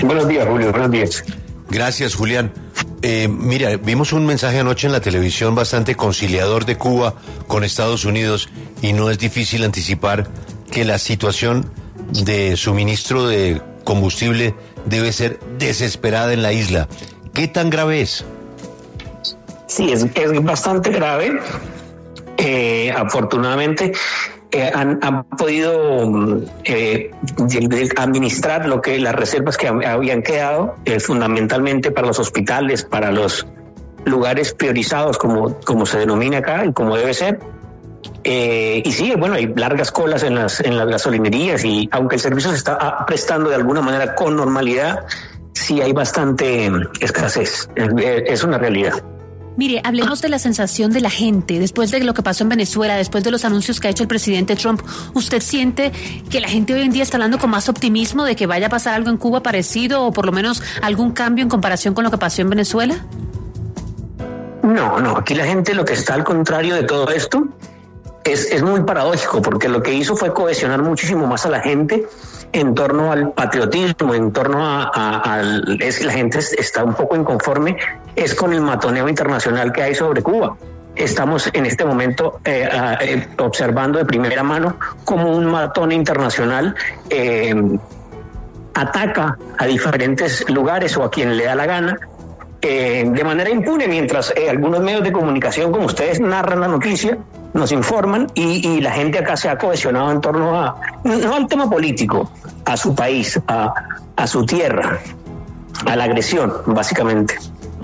Buenos días, Julio, buenos días. Gracias, Julián. Mira, vimos un mensaje anoche en la televisión bastante conciliador de Cuba con Estados Unidos y no es difícil anticipar que la situación de suministro de combustible debe ser desesperada en la isla. ¿Qué tan grave es? Sí, es bastante grave. Afortunadamente han podido administrar las reservas que habían quedado, fundamentalmente para los hospitales, para los lugares priorizados, como se denomina acá y como debe ser. Y sí, bueno, hay largas colas en las gasolinerías, y aunque el servicio se está prestando de alguna manera con normalidad, sí hay bastante escasez. Es una realidad. Mire, hablemos de la sensación de la gente después de lo que pasó en Venezuela, después de los anuncios que ha hecho el presidente Trump. ¿Usted siente que la gente hoy en día está hablando con más optimismo de que vaya a pasar algo en Cuba parecido, o por lo menos algún cambio en comparación con lo que pasó en Venezuela? No, aquí la gente, lo que está al contrario de todo esto, es muy paradójico, porque lo que hizo fue cohesionar muchísimo más a la gente en torno al patriotismo, en torno la gente está un poco inconforme, es con el matoneo internacional que hay sobre Cuba. Estamos en este momento observando de primera mano cómo un matón internacional ataca a diferentes lugares o a quien le da la gana, de manera impune, mientras algunos medios de comunicación como ustedes narran la noticia, nos informan, y la gente acá se ha cohesionado en torno no al tema político, a su país, a su tierra, a la agresión, básicamente.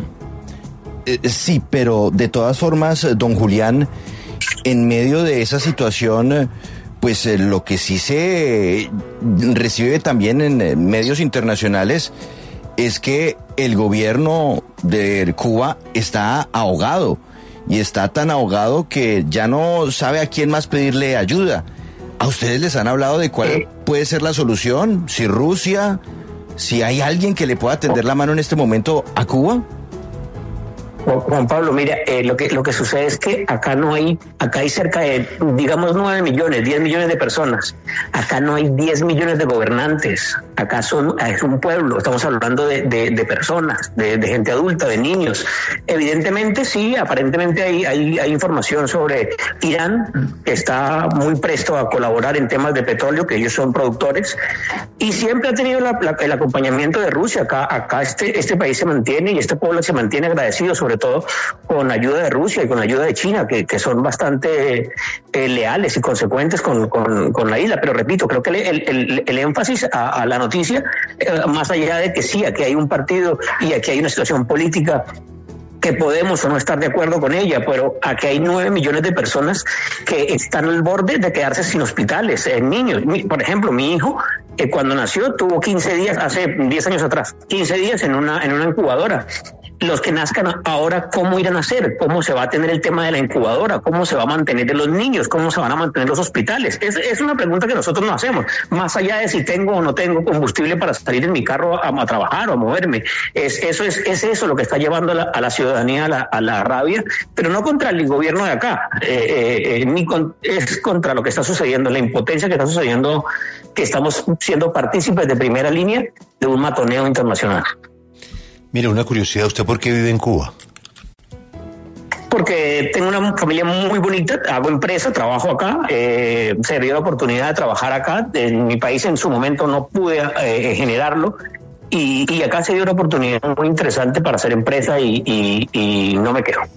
Sí, pero de todas formas, don Julián, en medio de esa situación, pues lo que sí se recibe también en medios internacionales es que el gobierno de Cuba está ahogado, y está tan ahogado que ya no sabe a quién más pedirle ayuda. ¿A ustedes les han hablado de cuál puede ser la solución? ¿Si Rusia? ¿Si hay alguien que le pueda tender la mano en este momento a Cuba? Juan Pablo, mira, lo que sucede es que acá hay cerca de, digamos, 9 millones, 10 millones de personas. Acá no hay 10 millones de gobernantes. Acá es un pueblo, estamos hablando de personas, de gente adulta, de niños. Evidentemente sí, aparentemente hay información sobre Irán, que está muy presto a colaborar en temas de petróleo, que ellos son productores, y siempre ha tenido el acompañamiento de Rusia. Acá este país se mantiene, y este pueblo se mantiene agradecido, sobre todo con ayuda de Rusia y con ayuda de China, que son bastante leales y consecuentes con la isla. Pero repito, creo que el énfasis a la noticia, más allá de que sí, aquí hay un partido y aquí hay una situación política que podemos o no estar de acuerdo con ella, pero aquí hay 9 millones de personas que están al borde de quedarse sin hospitales, niños. Por ejemplo, mi hijo, cuando nació, tuvo 15 días, hace 10 años atrás, 15 días en una incubadora. Los que nazcan ahora, ¿cómo irán a hacer? ¿Cómo se va a tener el tema de la incubadora? ¿Cómo se va a mantener los niños? ¿Cómo se van a mantener los hospitales? Es una pregunta que nosotros no hacemos, más allá de si tengo o no tengo combustible para salir en mi carro a trabajar o a moverme. Es eso lo que está llevando a la ciudadanía a la rabia, pero no contra el gobierno de acá, es contra lo que está sucediendo, la impotencia que está sucediendo, que estamos siendo partícipes de primera línea de un matoneo internacional. Mire, una curiosidad, ¿usted por qué vive en Cuba? Porque tengo una familia muy bonita, hago empresa, trabajo acá, se dio la oportunidad de trabajar acá. En mi país en su momento no pude generarlo, y acá se dio una oportunidad muy interesante para hacer empresa, y no me quejo.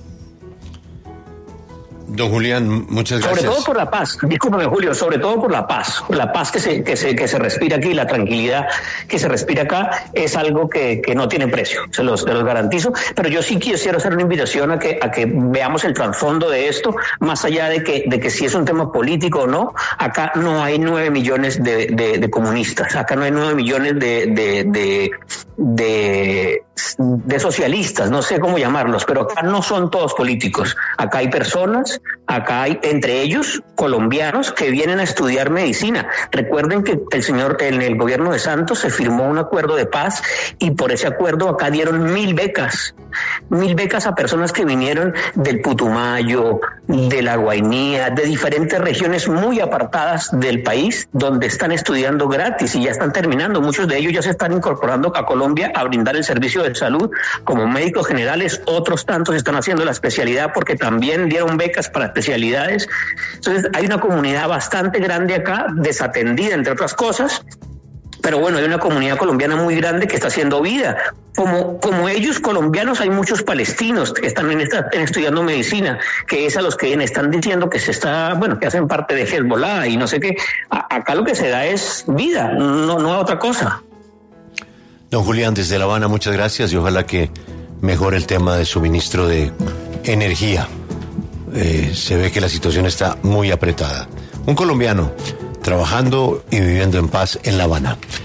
Don Julián, muchas gracias. Sobre todo por la paz, discúlpame, Julio, sobre todo por la paz que se respira aquí, la tranquilidad que se respira acá es algo que no tiene precio, se los garantizo. Pero yo sí quiero hacer una invitación a que veamos el trasfondo de esto, más allá de que si es un tema político o no. Acá no hay 9 millones de comunistas, acá no hay 9 millones de de socialistas, no sé cómo llamarlos, pero acá no son todos políticos. Acá hay personas, acá hay entre ellos colombianos que vienen a estudiar medicina. Recuerden que en el gobierno de Santos se firmó un acuerdo de paz y por ese acuerdo acá dieron 1.000 becas. 1.000 becas a personas que vinieron del Putumayo, de la Guainía, de diferentes regiones muy apartadas del país, donde están estudiando gratis y ya están terminando. Muchos de ellos ya se están incorporando a Colombia a brindar el servicio de salud como médicos generales. Otros tantos están haciendo la especialidad porque también dieron becas para especialidades. Entonces hay una comunidad bastante grande acá, desatendida entre otras cosas. Pero bueno, hay una comunidad colombiana muy grande que está haciendo vida. Como ellos colombianos, hay muchos palestinos que están estudiando medicina, que es a los que están diciendo que que hacen parte de Hezbollah y no sé qué. Acá lo que se da es vida, no otra cosa. Don Julián, desde La Habana, muchas gracias y ojalá que mejore el tema de suministro de energía. Se ve que la situación está muy apretada. Un colombiano trabajando y viviendo en paz en La Habana.